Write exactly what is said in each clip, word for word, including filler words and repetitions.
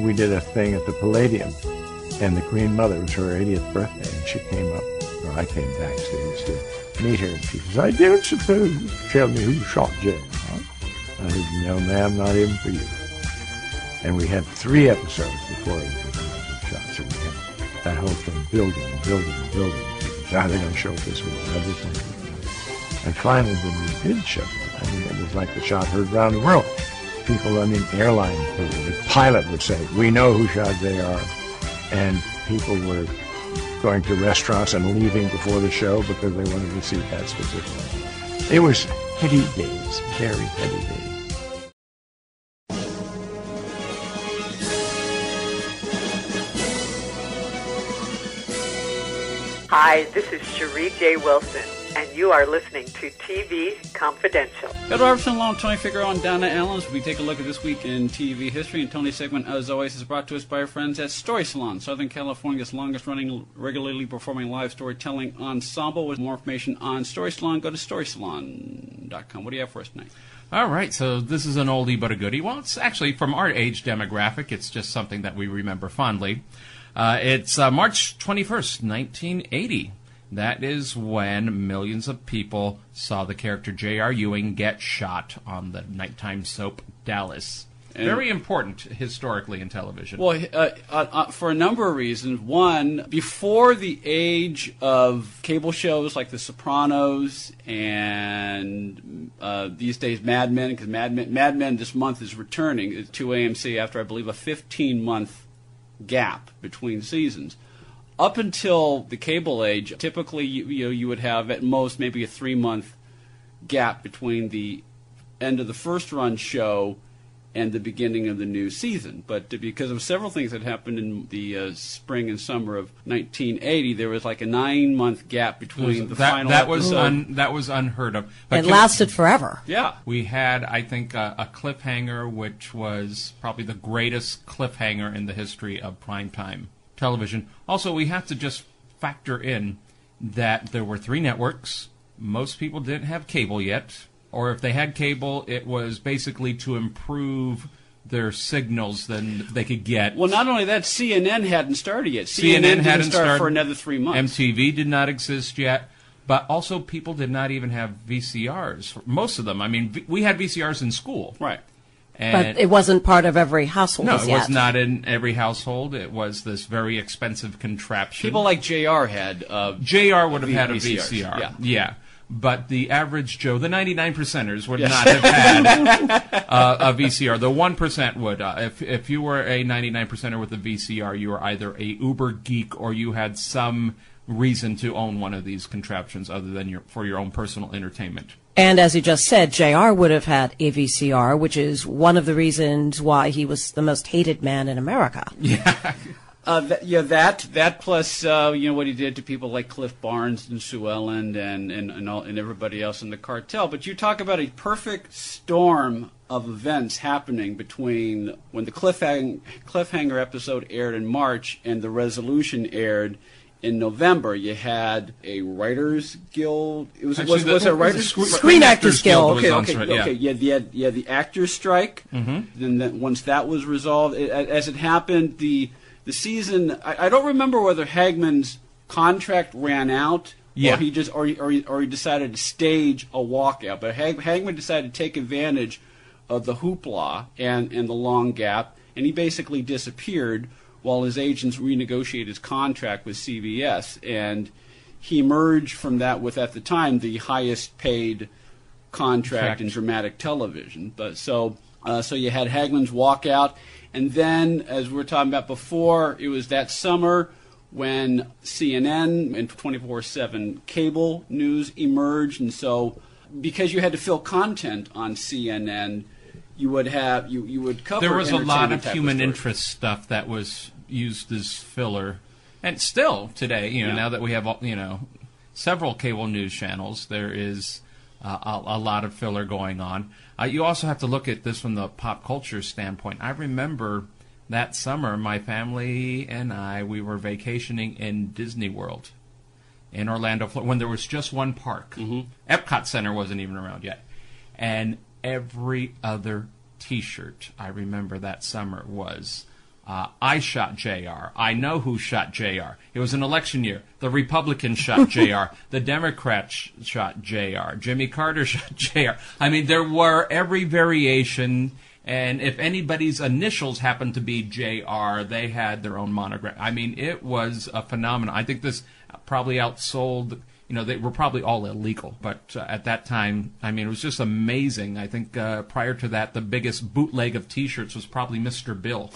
we did a thing at the Palladium, and the Queen Mother, it was her eightieth birthday, and she came up, or I came backstage to meet her, and she says, I don't suppose you can tell me who shot Joe, huh? I said, no, ma'am, not even for you. And we had three episodes before it was shot, so we had that whole thing building and building and building. How are they going to show it this week? And finally, when we did show it, I mean, it was like the shot heard around the world. People, I mean, airline people, the pilot would say, we know who shot J R. And people were going to restaurants and leaving before the show because they wanted to see that specifically. It was heady days, very heady days. Hi, this is Cherie J. Wilson, and you are listening to T V Confidential. Ed Robertson, along with Tony Figueroa and Donna Allen, as we take a look at this week in T V history. And Tony's segment, as always, is brought to us by our friends at Story Salon, Southern California's longest-running, regularly performing live storytelling ensemble. With more information on Story Salon, go to story salon dot com. What do you have for us tonight? All right, so this is an oldie but a goodie. Well, it's actually from our age demographic. It's just something that we remember fondly. Uh, it's uh, March twenty-first, nineteen eighty. That is when millions of people saw the character J R. Ewing get shot on the nighttime soap Dallas. And very important historically in television. Well, uh, uh, uh, for a number of reasons. One, before the age of cable shows like The Sopranos and uh, these days Mad Men, because Mad Men, Mad Men this month is returning to A M C after, I believe, a fifteen-month gap between seasons. Up until the cable age, typically you, you know you would have at most maybe a three-month gap between the end of the first run show and the beginning of the new season. But because of several things that happened in the uh, spring and summer of nineteen eighty, there was like a nine-month gap between the that, final that was episode. un, that was unheard of. But it lasted forever. Yeah. We had, I think, uh, a cliffhanger, which was probably the greatest cliffhanger in the history of primetime television. Also, we have to just factor in that there were three networks. Most people didn't have cable yet. Or if they had cable, it was basically to improve their signals than they could get. Well, not only that, C N N hadn't started yet. C N N, C N N didn't hadn't start started for another three months. M T V did not exist yet. But also, people did not even have V C Rs. Most of them. I mean, we had V C Rs in school. Right. And but it wasn't part of every household No, as it yet. was not in every household. It was this very expensive contraption. People like J R had uh, J R would have v- had a V C Rs. V C R. Yeah. yeah. But the average Joe, the ninety-nine percenters, would Yes. not have had uh, a V C R. The one percent would. Uh, if if you were a ninety-nine percenter with a V C R, you were either a uber geek or you had some reason to own one of these contraptions other than your for your own personal entertainment. And as you just said, J R would have had a V C R, which is one of the reasons why he was the most hated man in America. Yeah. Uh, th- yeah, that that plus uh, you know what he did to people like Cliff Barnes and Sue Ellen and and and, all, and everybody else in the cartel. But you talk about a perfect storm of events happening between when the cliffhang- cliffhanger episode aired in March and the resolution aired in November. You had a writers guild. It was Actually, was, the, was it a writers Screen, Screen Actors Guild. Okay, was okay, on, okay. yeah. Yeah, you had, you had the actors strike. Mm-hmm. Then that, once that was resolved, it, as it happened, the The season, I, I don't remember whether Hagman's contract ran out, yeah. or he just, or he, or, he, or he decided to stage a walkout. But Hag, Hagman decided to take advantage of the hoopla and, and the long gap, and he basically disappeared while his agents renegotiated his contract with C B S. And he emerged from that with, at the time, the highest paid contract in dramatic television. But so, uh, so you had Hagman's walkout. And then, as we were talking about before, it was that summer when C N N and twenty-four seven cable news emerged. And so, because you had to fill content on C N N, you would have you, you would cover. There was a lot of type human of interest stuff that was used as filler, and still today, you know, Yeah. now that we have you know several cable news channels, there is uh, a, a lot of filler going on. Uh, you also have to look at this from the pop culture standpoint. I remember that summer, my family and I, we were vacationing in Disney World in Orlando, Florida, when there was just one park. Mm-hmm. Epcot Center wasn't even around yet. And every other T-shirt I remember that summer was Uh, I shot J R. I know who shot J R. It was an election year. The Republicans shot J R. The Democrats sh- shot J R. Jimmy Carter shot J R. I mean, there were every variation, and if anybody's initials happened to be J R, they had their own monogram. I mean, it was a phenomenon. I think this probably outsold... You know, they were probably all illegal, but uh, at that time, I mean, it was just amazing. I think uh, prior to that, the biggest bootleg of T-shirts was probably Mister Bill.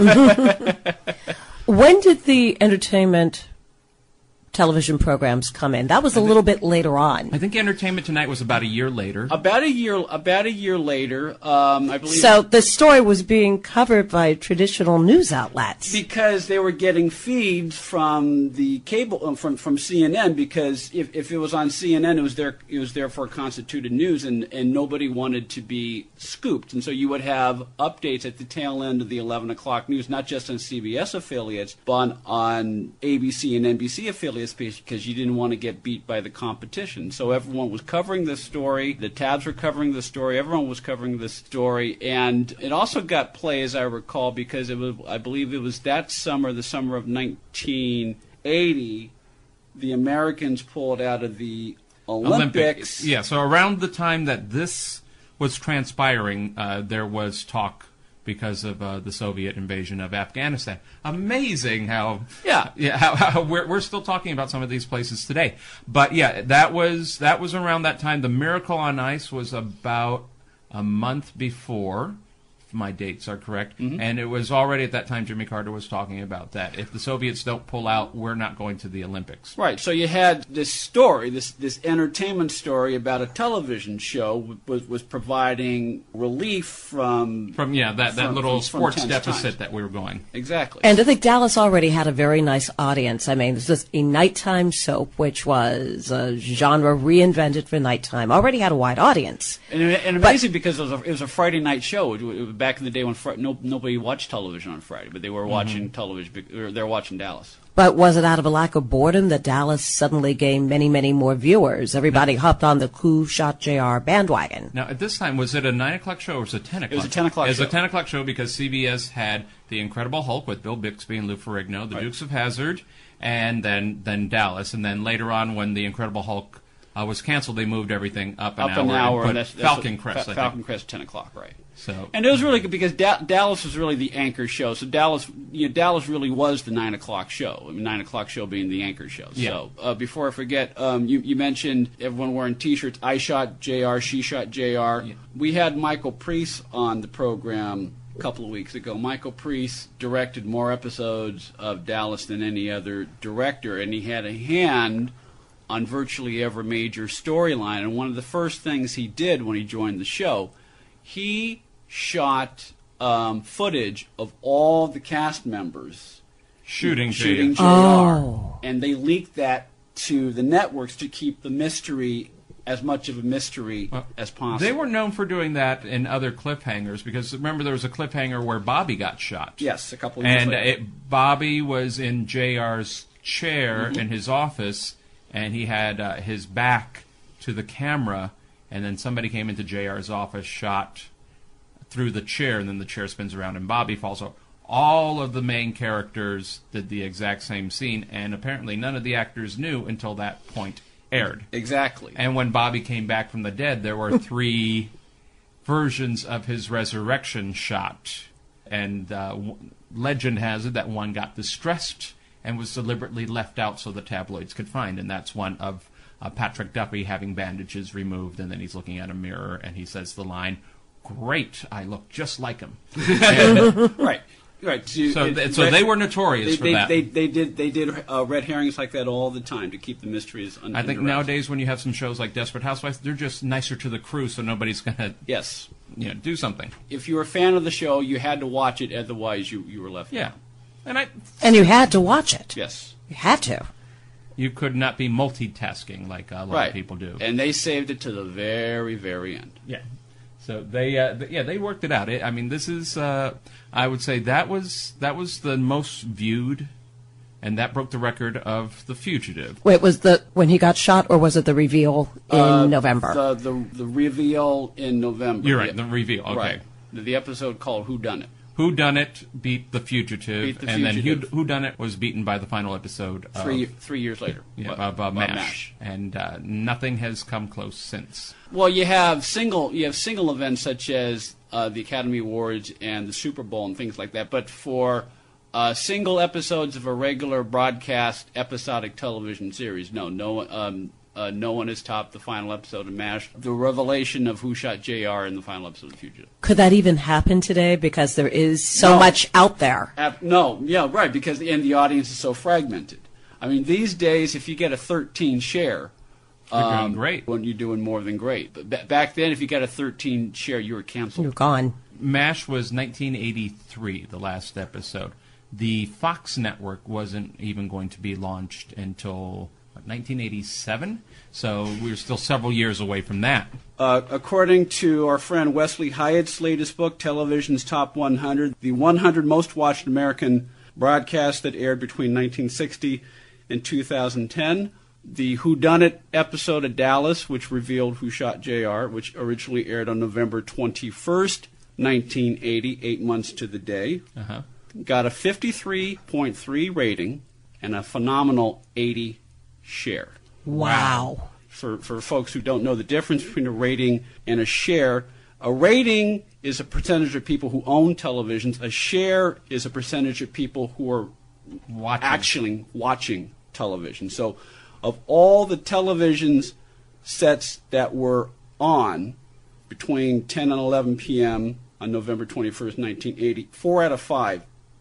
When did the entertainment television programs come in? That was a little bit later on. I think Entertainment Tonight was about a year later. About a year, about a year later, um, I believe. So the story was being covered by traditional news outlets. Because they were getting feeds from the cable, um, from from C N N. Because if, if it was on C N N, it was there it was therefore constituted news, and, and nobody wanted to be scooped, and so you would have updates at the tail end of the eleven o'clock news, not just on C B S affiliates, but on, on A B C and N B C affiliates, because you didn't want to get beat by the competition. So everyone was covering this story. The tabs were covering the story. Everyone was covering this story, and it also got play, as I recall, because it was, I believe it was that summer, the summer of nineteen eighty, the Americans pulled out of the Olympics. Olympic, yeah, so around the time that this was transpiring, uh, there was talk because of uh, the Soviet invasion of Afghanistan. Amazing how yeah yeah how, how we're we're still talking about some of these places today. But yeah, that was that was around that time. The Miracle on Ice was about a month before, if my dates are correct, mm-hmm. and it was already at that time Jimmy Carter was talking about that. If the Soviets don't pull out, we're not going to the Olympics. Right. So you had this story, this this entertainment story about a television show was was providing relief from from yeah that, that from, little from, sports from deficit times. that we were going. Exactly. And I think Dallas already had a very nice audience. I mean, this was a nighttime soap, which was a genre reinvented for nighttime. Already had a wide audience. And, and amazing but, because it was, a, it was a Friday night show. It, it was back in the day when fr- no, nobody watched television on Friday, but they were watching mm-hmm. television. Or they were watching Dallas. But was it out of a lack of boredom that Dallas suddenly gained many, many more viewers? Everybody hopped on the Who Shot J R bandwagon. Now, at this time, was it a nine o'clock show or was it a ten o'clock? It was a ten o'clock show. It was show. a ten o'clock show because C B S had The Incredible Hulk with Bill Bixby and Lou Ferrigno, The right. Dukes of Hazzard, and then, then Dallas. And then later on, when The Incredible Hulk uh, was canceled, they moved everything up an up hour. An hour and put that's, that's Falcon a, Crest, Fa- I Falcon think. Crest, ten o'clock, right. So, and it was really good because da- Dallas was really the anchor show. So Dallas, you know, Dallas really was the nine o'clock show. I mean, nine o'clock show being the anchor show. Yeah. So uh, before I forget, um, you, you mentioned everyone wearing T-shirts. I shot J R. She shot J R. Yeah. We had Michael Priest on the program a couple of weeks ago. Michael Priest directed more episodes of Dallas than any other director, and he had a hand on virtually every major storyline. And one of the first things he did when he joined the show, he shot um, footage of all the cast members shooting, shooting J R. Oh. And they leaked that to the networks to keep the mystery as much of a mystery well, as possible. They were known for doing that in other cliffhangers because remember there was a cliffhanger where Bobby got shot. Yes, a couple of years and later. It, Bobby was in J R's chair mm-hmm. in his office, and he had uh, his back to the camera, and then somebody came into J R's office, shot through the chair, and then the chair spins around and Bobby falls over. All of the main characters did the exact same scene, and apparently none of the actors knew until that point aired. Exactly. And when Bobby came back from the dead, there were three versions of his resurrection shot. And uh, w- legend has it that one got distressed and was deliberately left out so the tabloids could find. And that's one of uh, Patrick Duffy having bandages removed, and then he's looking at a mirror, and he says the line, "Great, I look just like him." And, right. Right. So, so, it, th- so red, they were notorious they, for they, that. They, they did they did uh, red herrings like that all the time to keep the mysteries under I think wraps. nowadays when you have some shows like Desperate Housewives, they're just nicer to the crew, so nobody's going to yes. you know, do something. If you were a fan of the show, you had to watch it, otherwise you, you were left Yeah. out. And I And you had to watch it. Yes. You had to. You could not be multitasking like a lot right. of people do. And they saved it to the very, very end. Yeah. So they, uh, th- yeah, they worked it out. It, I mean, this is, uh, I would say that was that was the most viewed, and that broke the record of The Fugitive. Wait, was the when he got shot, or was it the reveal in Uh, November? The, the the reveal in November. You're right, The- the reveal. Okay. Right. The, the episode called Who Done It. Who Done It beat The Fugitive, Beat The and Fugitive. then Who, Who Done It was beaten by the final episode of, Three three years later. yeah, But- of, uh, but MASH, and uh, nothing has come close since. Well, you have single you have single events such as uh, the Academy Awards and the Super Bowl and things like that. But for uh, single episodes of a regular broadcast episodic television series, no, no, um, uh, no one has topped the final episode of MASH. The revelation of Who Shot J R in the final episode of Fugitive. Could that even happen today? Because there is so No. much out there. Ab- no, yeah, right, because and the audience is so fragmented. I mean, these days, if you get a thirteen share, You're doing um, great. when you're doing more than great. But ba- back then, if you got a thirteen share, you were canceled. You're gone. MASH was nineteen eighty-three, the last episode. The Fox network wasn't even going to be launched until what, nineteen eighty-seven, so we were still several years away from that. Uh, according to our friend Wesley Hyatt's latest book, Television's Top one hundred, the one hundred most watched American broadcasts that aired between nineteen sixty and two thousand ten, the Whodunit episode of Dallas, which revealed who shot J R, which originally aired on November twenty-first, nineteen eighty, eight months to the day, Uh-huh. got a fifty-three point three rating and a phenomenal eighty share. Wow. For, for folks who don't know the difference between a rating and a share, a rating is a percentage of people who own televisions. A share is a percentage of people who are Watching. actually watching television. So of all the televisions sets that were on between ten and eleven p.m. on November twenty-first, nineteen eighty, four out of five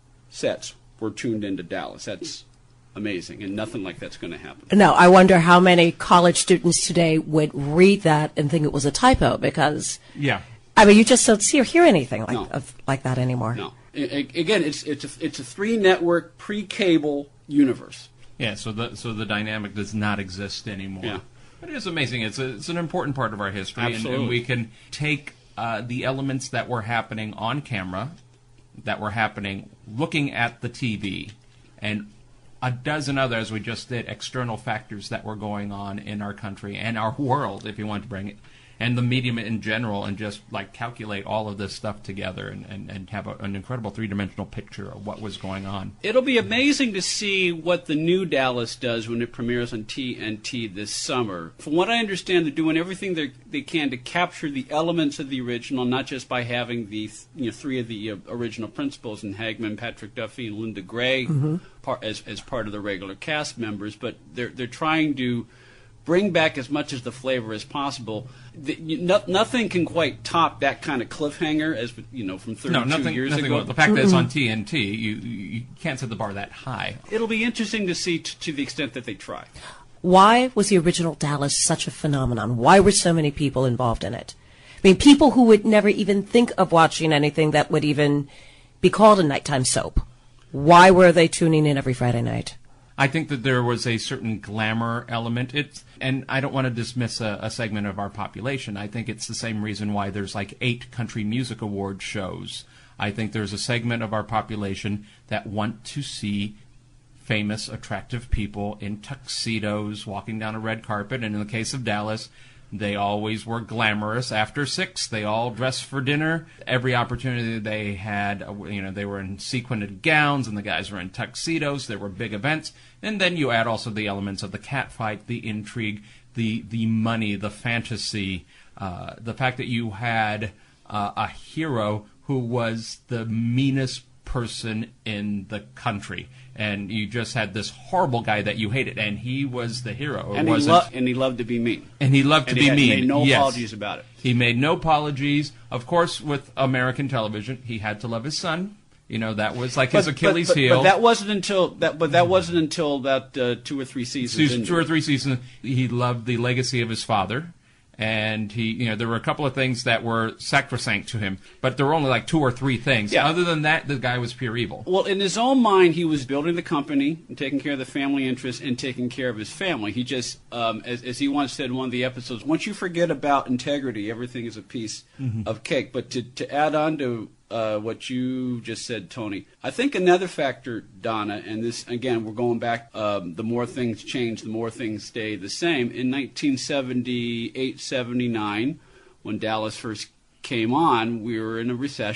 sets were tuned into Dallas. That's amazing, and nothing like that's going to happen. No, I wonder how many college students today would read that and think it was a typo because, Yeah. I mean, you just don't see or hear anything like No. of, like that anymore. No. I- I- again, it's it's a, it's a three network pre cable universe. Yeah, so the so the dynamic does not exist anymore. Yeah. But it is amazing. It's a, it's an important part of our history, and, Absolutely. and we can take uh, the elements that were happening on camera, that were happening looking at the T V, and a dozen others we just did, external factors that were going on in our country and our world, if you want to bring it, and the medium in general, and just like calculate all of this stuff together and, and, and have a, an incredible three-dimensional picture of what was going on. It'll be amazing to see what the new Dallas does when it premieres on T N T this summer. From what I understand, they're doing everything they they can to capture the elements of the original, not just by having the you know three of the uh, original principals in Hagman, Patrick Duffy, and Linda Gray par- as as part of the regular cast members, but they're they're trying to bring back as much as the flavor as possible. The, you, no, nothing can quite top that kind of cliffhanger as you know from thirty-two No, nothing. years nothing ago. will. The fact that it's on T N T, you you can't set the bar that high. It'll be interesting to see t- to the extent that they try. Why was the original Dallas such a phenomenon? Why were so many people involved in it? I mean, people who would never even think of watching anything that would even be called a nighttime soap. Why were they tuning in every Friday night? I think that there was a certain glamour element. It's, and I don't want to dismiss a, a segment of our population. I think it's the same reason why there's like eight country music award shows. I think there's a segment of our population that want to see famous, attractive people in tuxedos walking down a red carpet. And in the case of Dallas, they always were glamorous. After six, they all dressed for dinner. Every opportunity they had, uh, you know, they were in sequined gowns, and the guys were in tuxedos. There were big events. And then you add also the elements of the catfight, the intrigue, the the money, the fantasy, uh, the fact that you had uh, a hero who was the meanest person in the country. And you just had this horrible guy that you hated, and he was the hero. It And he, wasn't- lo- and he loved to be mean. and he loved to And be he had, mean. made no yes. apologies about it. He made no apologies. Of course, with American television, he had to love his son. You know, that was like his Achilles but, but, heel. But that wasn't until that. But that wasn't until that uh, two or three seasons. Season into two or it. three seasons, he loved the legacy of his father. And he, you know, there were a couple of things that were sacrosanct to him, but there were only like two or three things. Yeah. Other than that, the guy was pure evil. Well, in his own mind, he was building the company and taking care of the family interests and taking care of his family. He just, um, as, as he once said in one of the episodes, once you forget about integrity, everything is a piece of cake. But to, to add on to uh, what you just said, Tony, I think another factor, Donna, and this, again, we're going back, um, the more things change, the more things stay the same. In nineteen seventy-eight seventy-nine, when Dallas first came on, we were in a recession.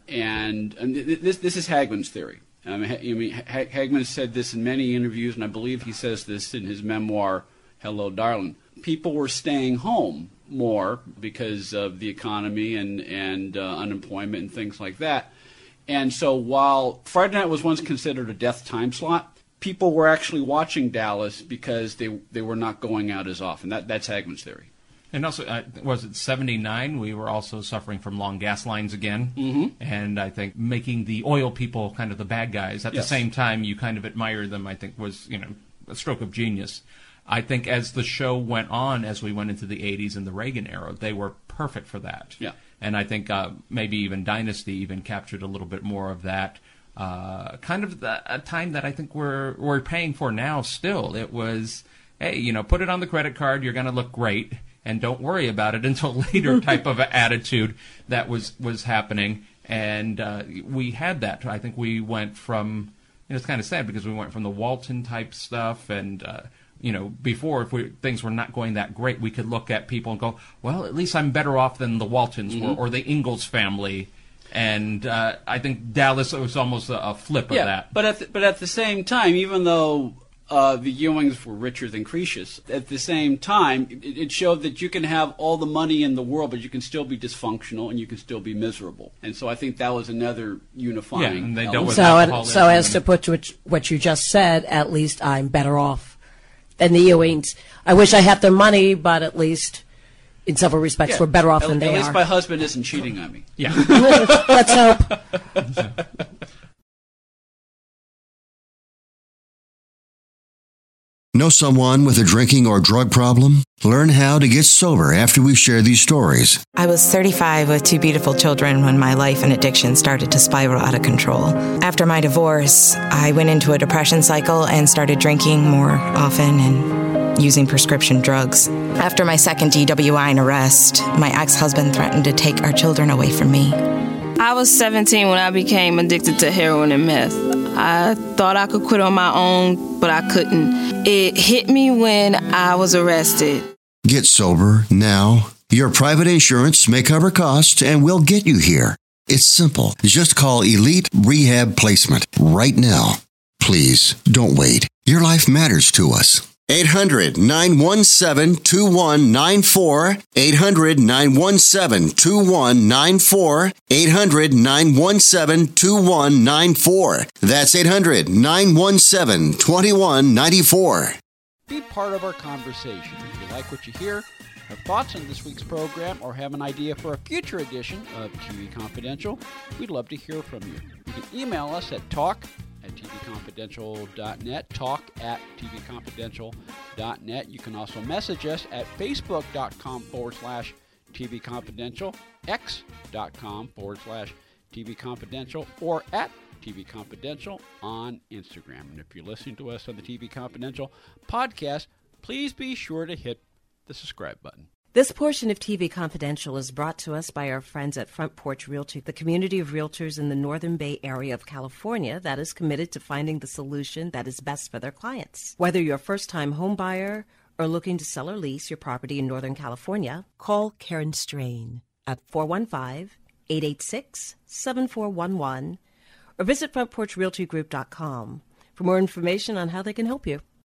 And, and this this is Hagmann's theory. I mean, I mean, Hagmann said this in many interviews, and I believe he says this in his memoir, Hello, Darling. People were staying home more because of the economy and, and uh, unemployment and things like that. And so while Friday night was once considered a death time slot, people were actually watching Dallas because they they were not going out as often. That That's Hagmann's theory. And also, uh, was it seventy-nine? We were also suffering from long gas lines again. Mm-hmm. And I think making the oil people kind of the bad guys. At Yes. the same time, you kind of admire them, I think, was, you know, a stroke of genius. I think as the show went on, as we went into the eighties and the Reagan era, they were perfect for that. Yeah. And I think uh, maybe even Dynasty even captured a little bit more of that. Uh, kind of the, a time that I think we're we're paying for now still. It was, hey, you know, put it on the credit card, you're going to look great. And don't worry about it until later type of attitude that was, was happening. And uh, we had that. I think we went from, you know, it's kind of sad because we went from the Walton type stuff and, uh, you know, before if we, things were not going that great, we could look at people and go, well, at least I'm better off than the Waltons Mm-hmm. were or the Ingalls family. And uh, I think Dallas was almost a, a flip of Yeah, that. but at the, but at the same time, even though uh, the Ewings were richer than Croesus, at the same time, it, it showed that you can have all the money in the world, but you can still be dysfunctional and you can still be miserable. And so I think that was another unifying. Yeah, and they dealt element. with So, and, alcoholism so as and- to put what, what you just said, at least I'm better off than the Ewings. I wish I had their money, but at least in several respects Yeah, we're better off at, than they At least are. my husband isn't cheating on me. Yeah. Let's hope. Know someone with a drinking or drug problem? Learn how to get sober after we share these stories. I was thirty-five with two beautiful children when my life and addiction started to spiral out of control. After my divorce, I went into a depression cycle and started drinking more often and using prescription drugs. After my second D W I and arrest, my ex-husband threatened to take our children away from me. I was seventeen when I became addicted to heroin and meth. I thought I could quit on my own, but I couldn't. It hit me when I was arrested. Get sober now. Your private insurance may cover costs and we'll get you here. It's simple. Just call Elite Rehab Placement right now. Please don't wait. Your life matters to us. eight hundred, nine one seven, two one nine four. eight hundred, nine one seven, two one nine four. eight hundred, nine one seven, two one nine four. That's eight hundred, nine one seven, two one nine four. Be part of our conversation. If you like what you hear, have thoughts on this week's program, or have an idea for a future edition of T V Confidential, we'd love to hear from you. You can email us at talk at t v confidential dot net, talk at t v confidential dot net. You can also message us at facebook.com forward slash tvconfidential, x.com forward slash tvconfidential, or at T V Confidential on Instagram. And if you're listening to us on the T V Confidential podcast, please be sure to hit the subscribe button. This portion of T V Confidential is brought to us by our friends at Front Porch Realty, the community of realtors in the Northern Bay area of California that is committed to finding the solution that is best for their clients. Whether you're a first-time home buyer or looking to sell or lease your property in Northern California, call Karen Strain at four one five, eight eight six, seven four one one or visit front porch realty group dot com for more information on how they can help you.